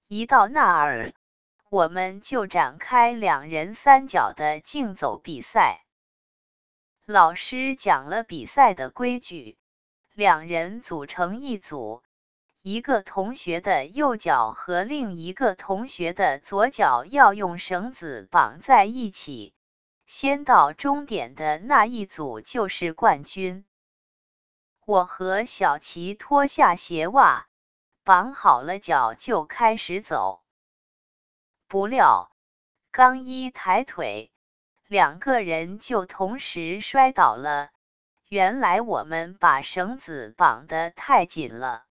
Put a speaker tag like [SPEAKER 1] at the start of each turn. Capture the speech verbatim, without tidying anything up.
[SPEAKER 1] 一到那儿，我们就展开两人三脚的竞走比赛。老师讲了比赛的规矩，两人组成一组，一个同学的右脚和另一个同学的左脚要用绳子绑在一起，先到终点的那一组就是冠军。我和小琪脱下鞋袜，绑好了脚就开始走。不料，刚一抬腿，两个人就同时摔倒了。原来我们把绳子绑得太紧了。